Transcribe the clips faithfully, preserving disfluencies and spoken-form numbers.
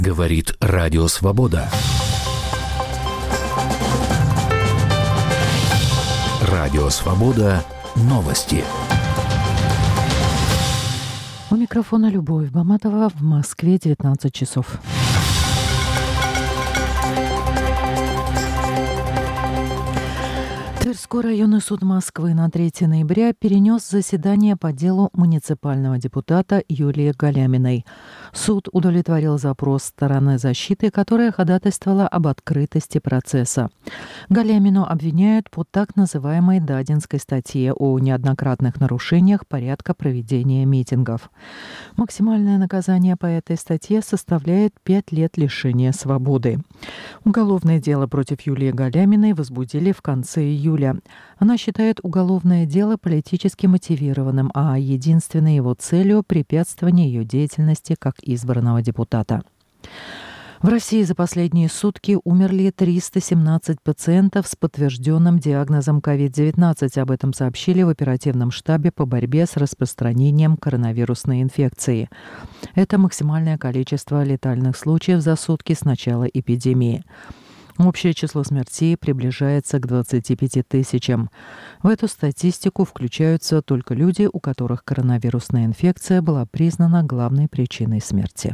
Говорит Радио Свобода. Радио Свобода. Новости. У микрофона Любовь Баматова. В Москве девятнадцать часов. Тверской районный суд Москвы на третьего ноября перенес заседание по делу муниципального депутата Юлии Галяминой. Суд удовлетворил запрос стороны защиты, которая ходатайствовала об открытости процесса. Галямину обвиняют по так называемой Дадинской статье о неоднократных нарушениях порядка проведения митингов. Максимальное наказание по этой статье составляет пять лет лишения свободы. Уголовное дело против Юлии Галяминой возбудили в конце июля. Она считает уголовное дело политически мотивированным, а единственной его целью – препятствование ее деятельности как избранного депутата. В России за последние сутки умерли триста семнадцать пациентов с подтвержденным диагнозом ковид девятнадцать. Об этом сообщили в оперативном штабе по борьбе с распространением коронавирусной инфекции. Это максимальное количество летальных случаев за сутки с начала эпидемии. Общее число смертей приближается к двадцати пяти тысячам. В эту статистику включаются только люди, у которых коронавирусная инфекция была признана главной причиной смерти.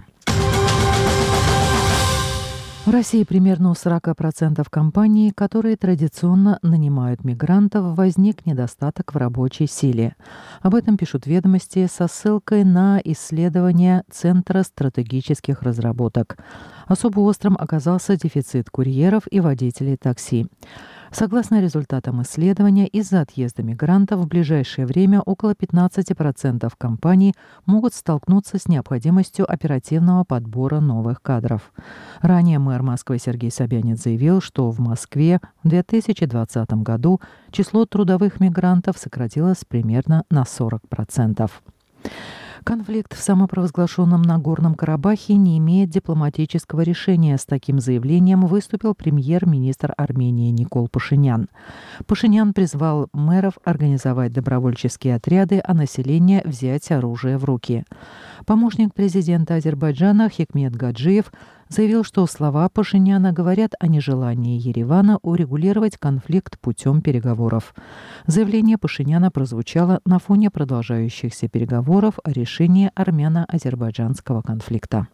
В России примерно у сорока процентов компаний, которые традиционно нанимают мигрантов, возник недостаток в рабочей силе. Об этом пишут «Ведомости» со ссылкой на исследование Центра стратегических разработок. Особо острым оказался дефицит курьеров и водителей такси. Согласно результатам исследования, из-за отъезда мигрантов в ближайшее время около пятнадцати процентов компаний могут столкнуться с необходимостью оперативного подбора новых кадров. Ранее мэр Москвы Сергей Собянин заявил, что в Москве в две тысячи двадцатом году число трудовых мигрантов сократилось примерно на сорок процентов. Конфликт в самопровозглашенном Нагорном Карабахе не имеет дипломатического решения. С таким заявлением выступил премьер-министр Армении Никол Пашинян. Пашинян призвал мэров организовать добровольческие отряды, а население взять оружие в руки. Помощник президента Азербайджана Хикмет Гаджиев заявил, что слова Пашиняна говорят о нежелании Еревана урегулировать конфликт путем переговоров. Заявление Пашиняна прозвучало на фоне продолжающихся переговоров о решении армяно-азербайджанского конфликта.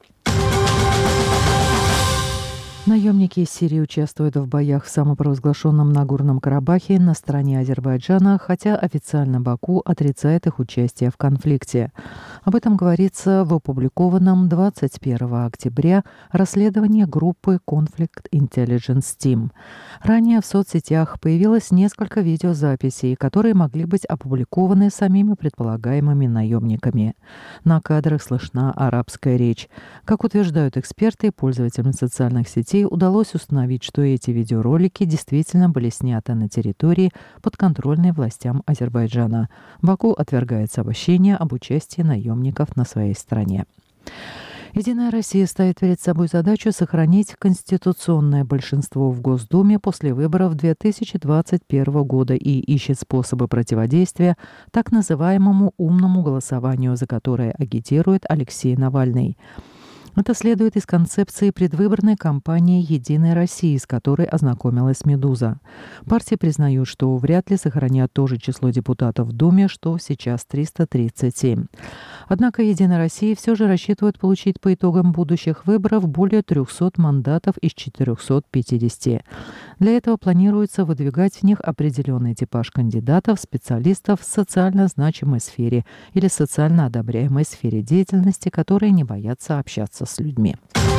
Наемники из Сирии участвуют в боях в самопровозглашенном Нагорном Карабахе на стороне Азербайджана, хотя официально Баку отрицает их участие в конфликте. Об этом говорится в опубликованном двадцать первого октября расследовании группы Conflict Intelligence Team. Ранее в соцсетях появилось несколько видеозаписей, которые могли быть опубликованы самими предполагаемыми наемниками. На кадрах слышна арабская речь. Как утверждают эксперты, пользователям социальных сетей удалось установить, что эти видеоролики действительно были сняты на территории, подконтрольной властям Азербайджана. Баку отвергает обещание об участии наемников на своей стороне. «Единая Россия» ставит перед собой задачу сохранить конституционное большинство в Госдуме после выборов две тысячи двадцать первого года и ищет способы противодействия так называемому «умному голосованию», за которое агитирует Алексей Навальный. Это следует из концепции предвыборной кампании «Единой России», с которой ознакомилась «Медуза». Партии признают, что вряд ли сохранят то же число депутатов в Думе, что сейчас триста тридцать семь. Однако «Единая Россия» все же рассчитывает получить по итогам будущих выборов более трехсот мандатов из четырехсот пятидесяти. Для этого планируется выдвигать в них определенный типаж кандидатов, специалистов в социально значимой сфере или социально одобряемой сфере деятельности, которые не боятся общаться с людьми.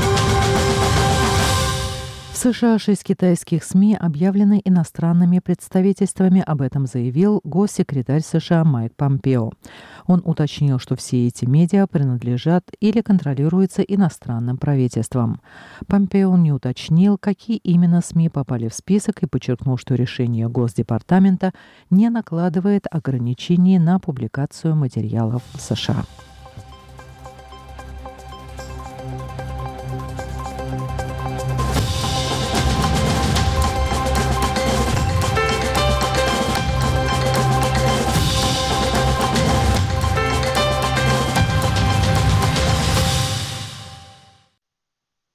В США шесть китайских СМИ объявлены иностранными представительствами. Об этом заявил госсекретарь США Майк Помпео. Он уточнил, что все эти медиа принадлежат или контролируются иностранным правительством. Помпео не уточнил, какие именно СМИ попали в список, и подчеркнул, что решение Госдепартамента не накладывает ограничений на публикацию материалов в США.